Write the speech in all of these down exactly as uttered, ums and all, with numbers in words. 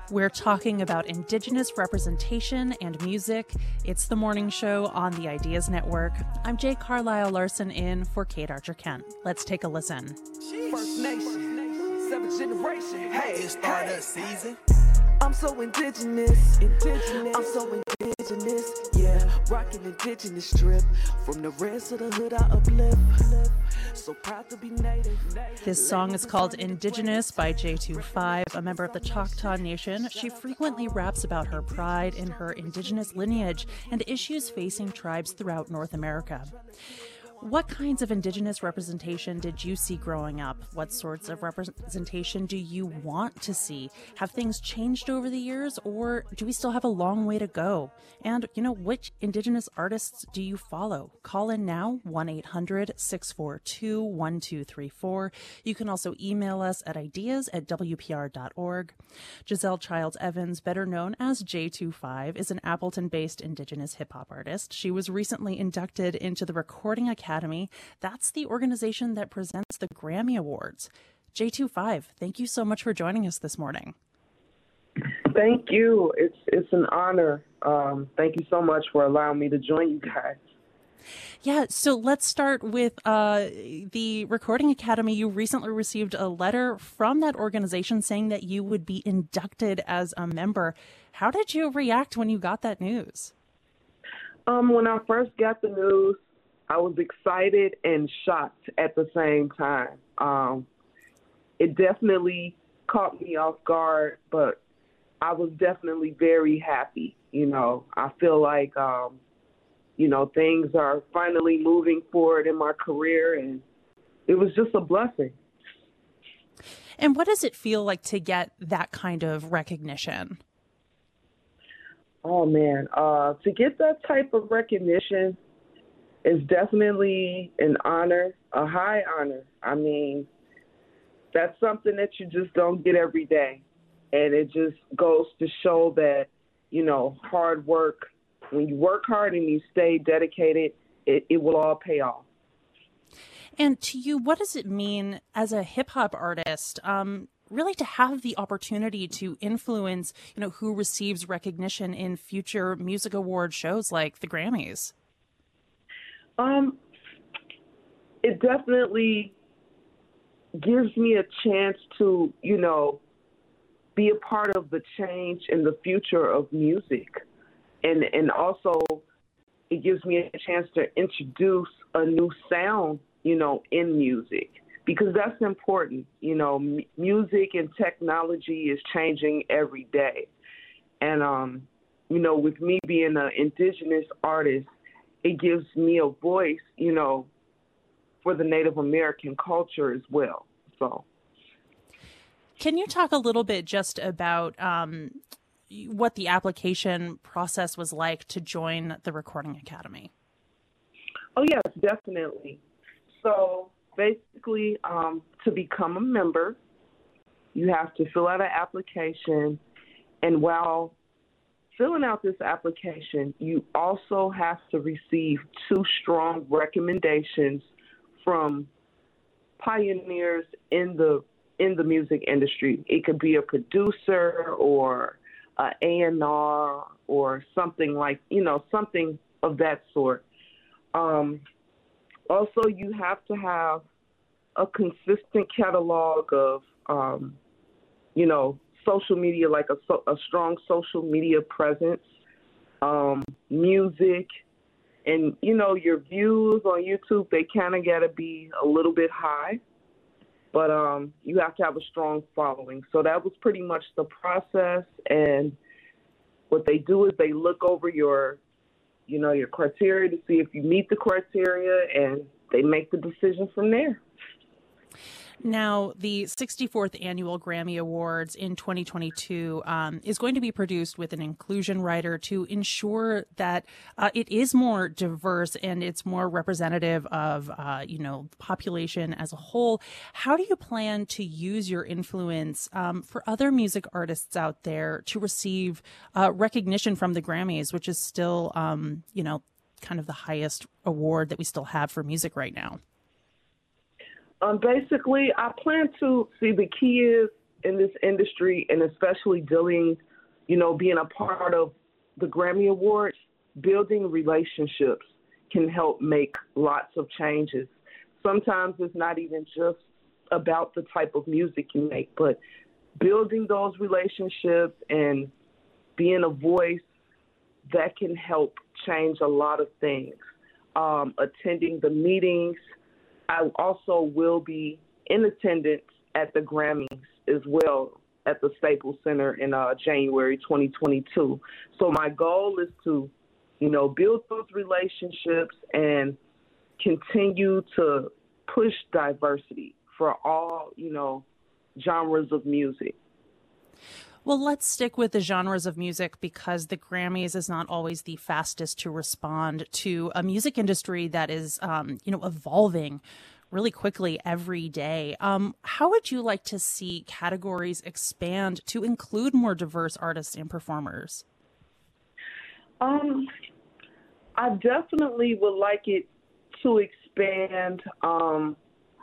We're talking about Indigenous representation and music. It's the morning show on the Ideas Network. I'm Jay Carlisle Larson in for Kate Archer Kent. Let's take a listen. First Nation, seventh generation. Hey, It's Stardust season. I'm so indigenous, indigenous. I'm so indigenous, yeah. Rocking indigenous strip. From the rest of the hood I uplift. So proud to be native. This song is called Indigenous by J twenty-five, a member of the Choctaw Nation. She frequently raps about her pride in her indigenous lineage and issues facing tribes throughout North America. What kinds of Indigenous representation did you see growing up? What sorts of representation do you want to see? Have things changed over the years, or do we still have a long way to go? And, you know, which Indigenous artists do you follow? Call in now, one eight hundred, six four two, one two three four. You can also email us at ideas at w p r dot org. Giselle Childs Evans, better known as J twenty-five, is an Appleton-based Indigenous hip-hop artist. She was recently inducted into the Recording Academy. Academy. That's the organization that presents the Grammy Awards. J twenty-five, thank you so much for joining us this morning. Thank you. It's it's an honor. Um, thank you so much for allowing me to join you guys. Yeah, so let's start with uh, the Recording Academy. You recently received a letter from that organization saying that you would be inducted as a member. How did you react when you got that news? Um, when I first got the news, I was excited and shocked at the same time. Um, it definitely caught me off guard, but I was definitely very happy. You know, I feel like, um, you know, things are finally moving forward in my career, and it was just a blessing. And what does it feel like to get that kind of recognition? Oh, man, uh, to get that type of recognition, it's definitely an honor, a high honor. I mean, that's something that you just don't get every day. And it just goes to show that, you know, hard work, when you work hard and you stay dedicated, it, it will all pay off. And to you, what does it mean as a hip hop artist, um, really to have the opportunity to influence, you know, who receives recognition in future music award shows like the Grammys? Um, it definitely gives me a chance to, you know, be a part of the change in the future of music. And and also it gives me a chance to introduce a new sound, you know, in music, because that's important. You know, m- music and technology is changing every day. And, um, you know, with me being an Indigenous artist, it gives me a voice, you know, for the Native American culture as well. So, can you talk a little bit just about um, what the application process was like to join the Recording Academy? Oh, yes, definitely. So basically, um, to become a member, you have to fill out an application, and while filling out this application, you also have to receive two strong recommendations from pioneers in the in the music industry. It could be a producer or a A and R or something like, you know, something of that sort. Um, also, you have to have a consistent catalog of, um, you know, social media, like a, so, a strong social media presence, um, music, and, you know, your views on YouTube, they kind of got to be a little bit high, but um, you have to have a strong following. So that was pretty much the process, and what they do is they look over your, you know, your criteria to see if you meet the criteria, and they make the decision from there. Now, the sixty-fourth Annual Grammy Awards in twenty twenty-two um, is going to be produced with an inclusion rider to ensure that uh, it is more diverse and it's more representative of, uh, you know, the population as a whole. How do you plan to use your influence um, for other music artists out there to receive uh, recognition from the Grammys, which is still, um, you know, kind of the highest award that we still have for music right now? Um, basically, I plan to see the key is in this industry, and especially dealing, you know, being a part of the Grammy Awards, building relationships can help make lots of changes. Sometimes it's not even just about the type of music you make, but building those relationships and being a voice that can help change a lot of things. Um, attending the meetings. I also will be in attendance at the Grammys as well at the Staples Center in uh, January twenty twenty-two. So my goal is to, you know, build those relationships and continue to push diversity for all, you know, genres of music. Well, let's stick with the genres of music because the Grammys is not always the fastest to respond to a music industry that is, um, you know, evolving really quickly every day. Um, how would you like to see categories expand to include more diverse artists and performers? Um, I definitely would like it to expand. Um,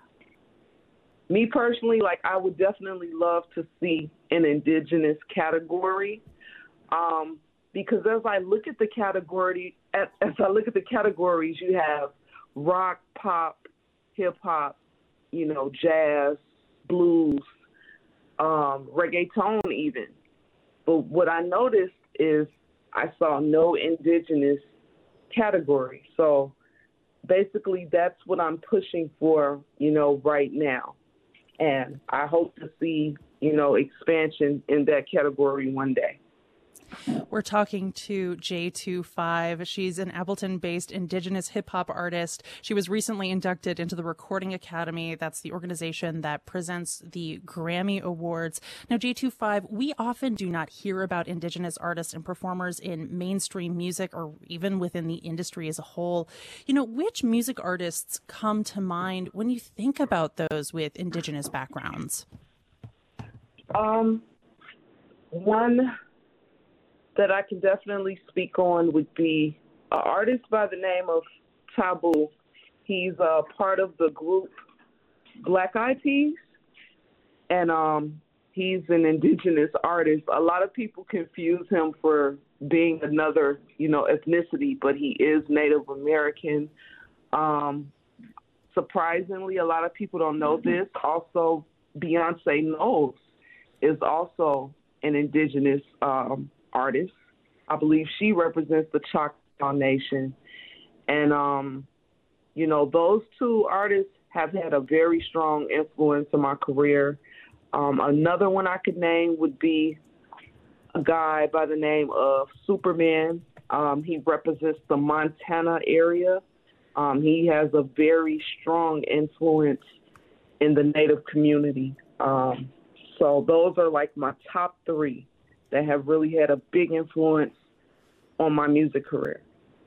Me personally, like I would definitely love to see an indigenous category, um, because as I look at the category, as, as I look at the categories, you have rock, pop, hip hop, you know, jazz, blues, um, reggaeton, even. But what I noticed is I saw no indigenous category. So basically, that's what I'm pushing for, you know, right now. And I hope to see, you know, expansion in that category one day. We're talking to J twenty-five. She's an Appleton-based indigenous hip-hop artist. She was recently inducted into the Recording Academy. That's the organization that presents the Grammy Awards. Now, J twenty-five, we often do not hear about indigenous artists and performers in mainstream music or even within the industry as a whole. You know, which music artists come to mind when you think about those with indigenous backgrounds? Um, one that I can definitely speak on would be an artist by the name of Taboo. He's a part of the group Black Eyed Peas, and um, he's an indigenous artist. A lot of people confuse him for being another, you know, ethnicity, but he is Native American. Um, surprisingly, a lot of people don't know this. Also, Beyonce Knowles is also an indigenous um artist. I believe she represents the Choctaw Nation. And, um, you know, those two artists have had a very strong influence in my career. Um, another one I could name would be a guy by the name of Superman. Um, he represents the Montana area. Um, he has a very strong influence in the Native community. Um, so those are like my top three that have really had a big influence on my music career.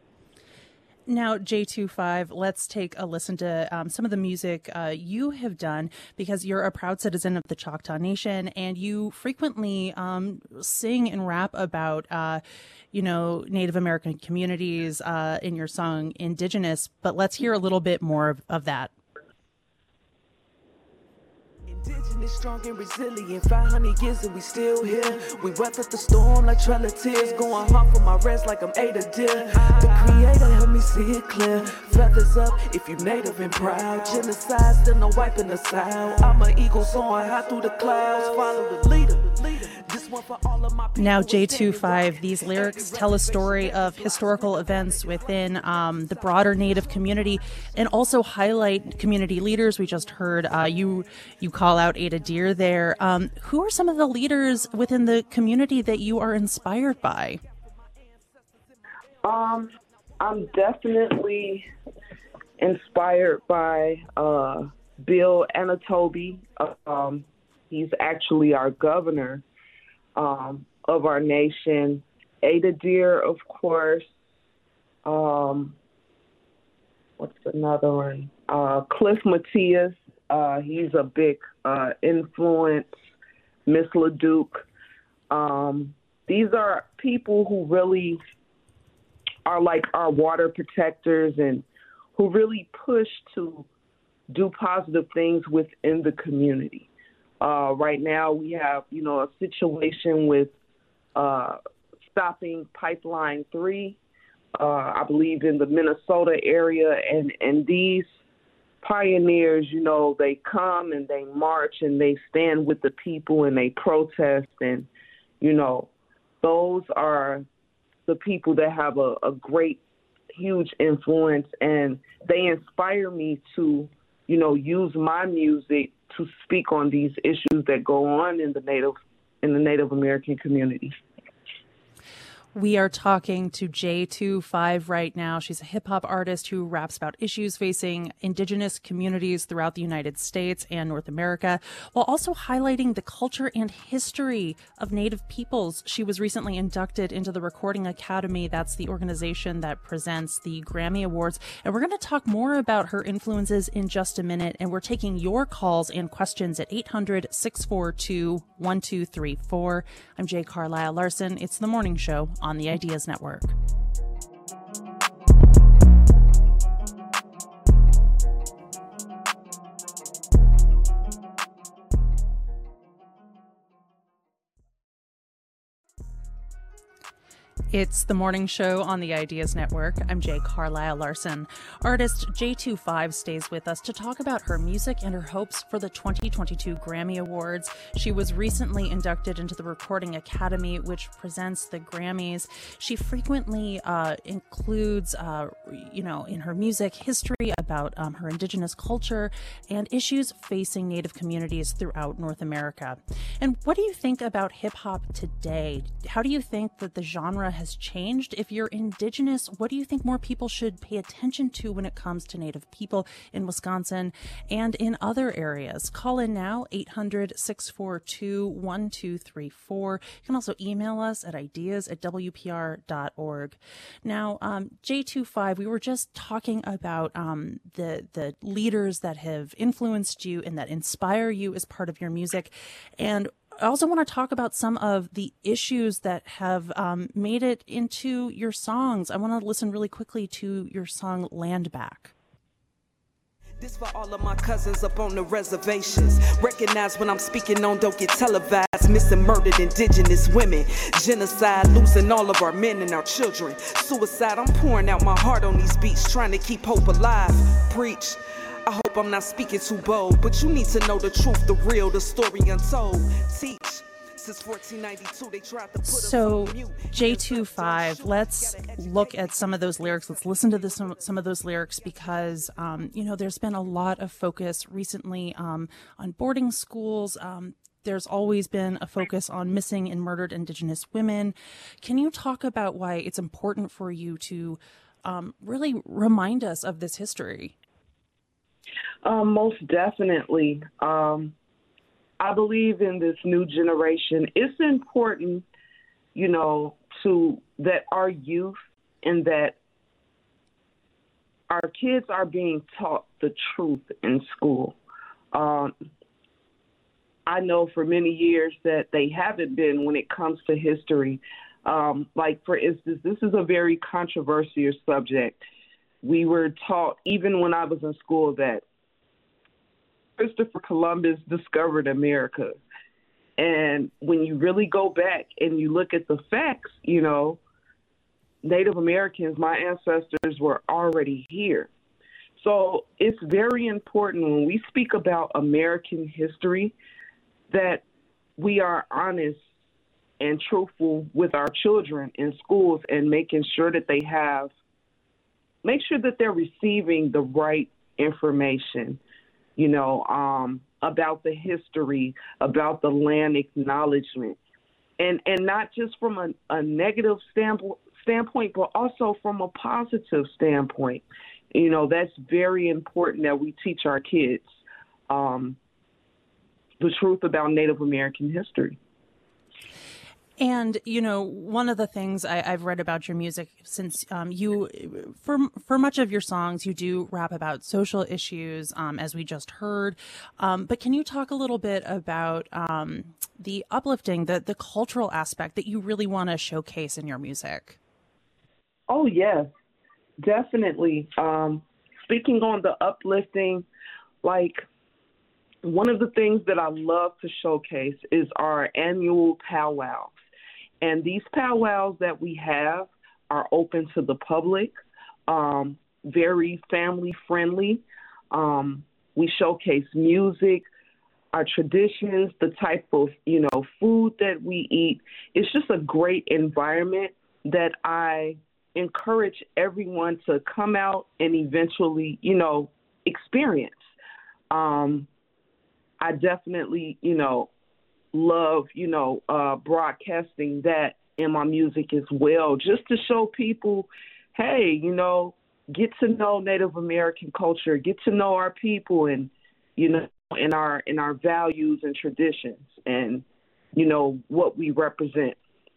Now, J twenty-five, let's take a listen to um, some of the music uh, you have done, because you're a proud citizen of the Choctaw Nation, and you frequently um, sing and rap about, uh, you know, Native American communities uh, in your song Indigenous. But let's hear a little bit more of, of that. Indigenous, strong and resilient, five hundred years and we still here. We weathered the storm like trail of tears, going hard for my rest like I'm Ada Deer. The Creator help me see it clear. Feathers up if you Native and proud. Genocide still no wiping us out. I'm an eagle soaring high through the clouds. Follow the leader. This one for all of my people. Now, J twenty-five, these lyrics tell a story of historical events within um, the broader Native community, and also highlight community leaders. We just heard uh, you you call out Ada Deer there. Um, who are some of the leaders within the community that you are inspired by? Um, I'm definitely inspired by uh, Bill Anatobi. Um, he's actually our governor um, of our nation. Ada Deer, of course. Um, what's another one? Uh, Cliff Matias. Uh, he's a big uh, influence. Miss LaDuke. Um, these are people who really are like our water protectors and who really push to do positive things within the community. Uh, right now, we have, you know, a situation with uh, stopping Pipeline three, uh, I believe in the Minnesota area, and, and these pioneers, you know, they come and they march and they stand with the people and they protest, and, you know, those are the people that have a, a great, huge influence, and they inspire me to, you know, use my music to speak on these issues that go on in the Native in the Native American community. We are talking to J twenty-five right now. She's a hip-hop artist who raps about issues facing indigenous communities throughout the United States and North America, while also highlighting the culture and history of Native peoples. She was recently inducted into the Recording Academy. That's the organization that presents the Grammy Awards. And we're going to talk more about her influences in just a minute. And we're taking your calls and questions at eight hundred, six four two, one two three four. I'm Jay Carlisle Larson. It's The Morning Show on the Ideas Network. It's The Morning Show on the Ideas Network. I'm Jay Carlisle Larson. Artist J twenty-five stays with us to talk about her music and her hopes for the twenty twenty-two Grammy Awards. She was recently inducted into the Recording Academy, which presents the Grammys. She frequently uh, includes, uh, you know, in her music, history about um, her indigenous culture and issues facing Native communities throughout North America. And what do you think about hip hop today? How do you think that the genre has changed? If you're indigenous, what do you think more people should pay attention to when it comes to Native people in Wisconsin and in other areas? Call in now, eight hundred, six four two, one two three four. You can also email us at ideas at w p r dot org. Now, um, J twenty-five, we were just talking about um, the, the leaders that have influenced you and that inspire you as part of your music. And I also want to talk about some of the issues that have um, made it into your songs. I want to listen really quickly to your song Land Back. This for all of my cousins up on the reservations. Recognize when I'm speaking on, don't get televised. Missing murdered indigenous women. Genocide, losing all of our men and our children. Suicide, I'm pouring out my heart on these beats, trying to keep hope alive. Preach. I hope I'm not speaking too bold, but you need to know the truth, the real, the story untold. Teach. Since fourteen ninety-two, they tried to put so, us on mute. J twenty-five, let's look at some of those lyrics. Let's listen to this, some, some of those lyrics because, um, you know, there's been a lot of focus recently um, on boarding schools. Um, there's always been a focus on missing and murdered Indigenous women. Can you talk about why it's important for you to um, really remind us of this history? Um, most definitely. Um, I believe in this new generation. It's important, you know, to that our youth and that our kids are being taught the truth in school. Um, I know for many years that they haven't been when it comes to history. Um, like, for instance, this is a very controversial subject. We were taught, even when I was in school, that Christopher Columbus discovered America. And when you really go back and you look at the facts, you know, Native Americans, my ancestors, were already here. So it's very important when we speak about American history that we are honest and truthful with our children in schools and making sure that they have, make sure that they're receiving the right information, you know, um, about the history, about the land acknowledgement, and, and not just from a, a negative standpoint, standpoint, but also from a positive standpoint. You know, that's very important that we teach our kids um, the truth about Native American history. And, you know, one of the things I, I've read about your music, since um, you, for for much of your songs, you do rap about social issues, um, as we just heard. Um, but can you talk a little bit about um, the uplifting, the, the cultural aspect that you really want to showcase in your music? Oh, yes, definitely. Um, speaking on the uplifting, like, one of the things that I love to showcase is our annual powwows. And these powwows that we have are open to the public, um, very family friendly. Um, we showcase music, our traditions, the type of, you know, food that we eat. It's just a great environment that I encourage everyone to come out and eventually, you know, experience. Um, I definitely, you know, love, you know, uh, broadcasting that in my music as well, just to show people, hey, you know, get to know Native American culture, get to know our people and, you know, in our in our values and traditions and, you know, what we represent.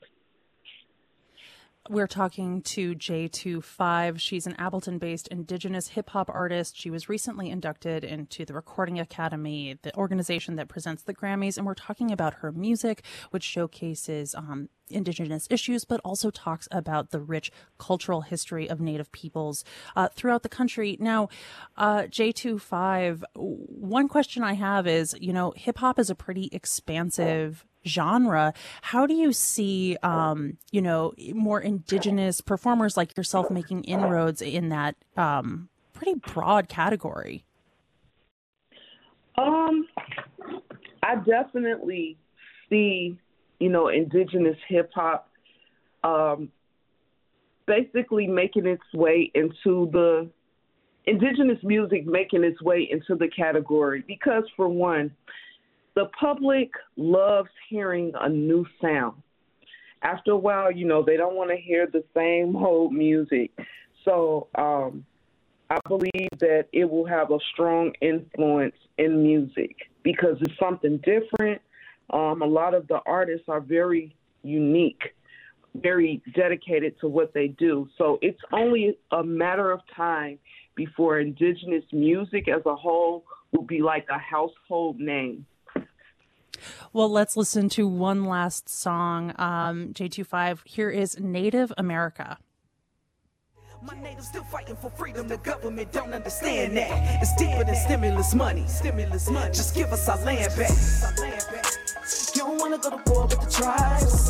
We're talking to J twenty-five. She's an Appleton-based Indigenous hip-hop artist. She was recently inducted into the Recording Academy, the organization that presents the Grammys, and we're talking about her music, which showcases um, Indigenous issues, but also talks about the rich cultural history of Native peoples uh, throughout the country. Now, uh, J twenty-five, one question I have is, you know, hip-hop is a pretty expansive genre. How do you see, um, you know, more Indigenous performers like yourself making inroads in that um, pretty broad category? Um, I definitely see, you know, Indigenous hip hop um, basically making its way into the Indigenous music, making its way into the category because, for one, the public loves hearing a new sound. After a while, you know, they don't want to hear the same old music. So um, I believe that it will have a strong influence in music because it's something different. Um, a lot of the artists are very unique, very dedicated to what they do. So it's only a matter of time before Indigenous music as a whole will be like a household name. Well, let's listen to one last song. Um, J twenty-five, here is Native America. My natives still fighting for freedom. The government don't understand that. It's deeper than stimulus money. Stimulus money. Just give us our land back. You don't want to go to war with the tribes.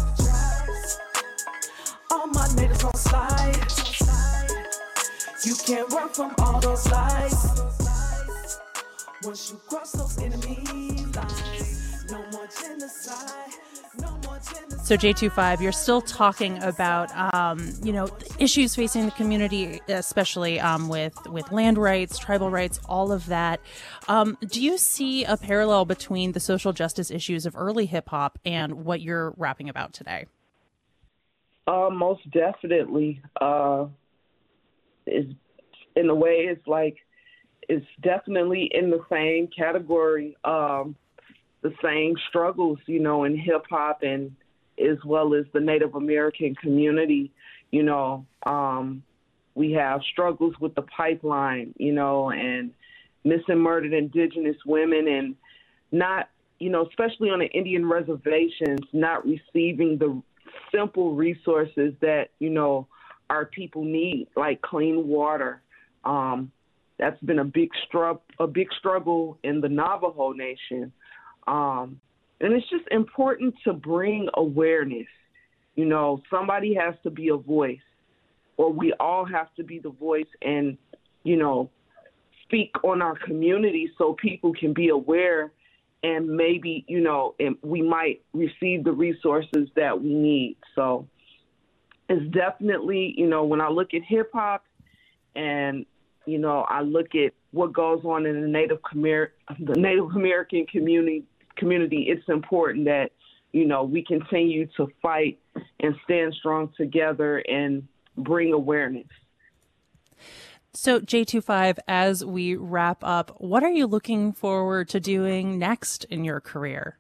All my natives on slide. You can't run from all those lies. Once you cross those enemy lines. No more genocide, no more genocide. So J twenty-five, you're still talking about, um, you know, issues facing the community, especially um, with, with land rights, tribal rights, all of that. Um, do you see a parallel between the social justice issues of early hip hop and what you're rapping about today? Uh, most definitely. Uh, is in a way, it's like it's definitely in the same category. Um, the same struggles, you know, in hip hop and as well as the Native American community. You know, um, we have struggles with the pipeline, you know, and missing murdered Indigenous women and not, you know, especially on the Indian reservations, not receiving the simple resources that, you know, our people need, like clean water. Um, that's been a big stru- a big struggle in the Navajo Nation. Um, and it's just important to bring awareness. You know, somebody has to be a voice, or we all have to be the voice and, you know, speak on our community so people can be aware and maybe, you know, and we might receive the resources that we need. So it's definitely, you know, when I look at hip hop and, you know, I look at what goes on in the Native Khmer, the Native American community, community, it's important that, you know, we continue to fight and stand strong together and bring awareness. So J twenty-five, as we wrap up, what are you looking forward to doing next in your career?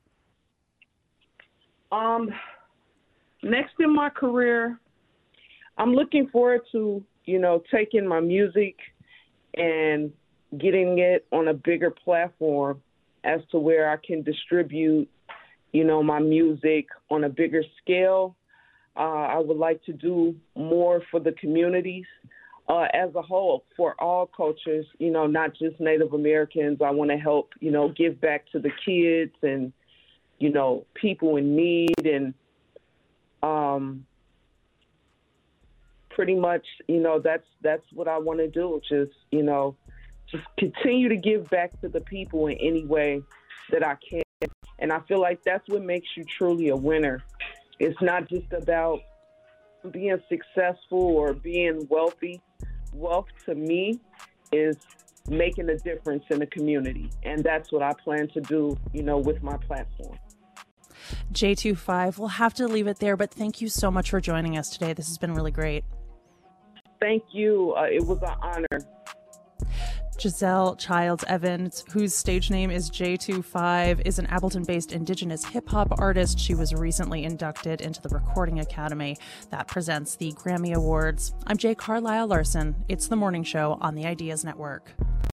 Um, next in my career, I'm looking forward to, you know, taking my music and getting it on a bigger platform as to where I can distribute, you know, my music on a bigger scale. Uh, I would like to do more for the communities. uh, as a whole for all cultures, you know, not just Native Americans. I want to help, you know, give back to the kids and, you know, people in need, and um, pretty much, you know, that's that's what I want to do. Just, you know, just continue to give back to the people in any way that I can. And I feel like that's what makes you truly a winner. It's not just about being successful or being wealthy. Wealth to me is making a difference in the community. And that's what I plan to do, you know, with my platform. J twenty-five, we'll have to leave it there, but thank you so much for joining us today. This has been really great. Thank you. Uh, it was an honor. Giselle Childs Evans, whose stage name is J twenty-five, is an Appleton-based Indigenous hip-hop artist. She was recently inducted into the Recording Academy that presents the Grammy Awards. I'm Jay Carlisle Larson. It's The Morning Show on the Ideas Network.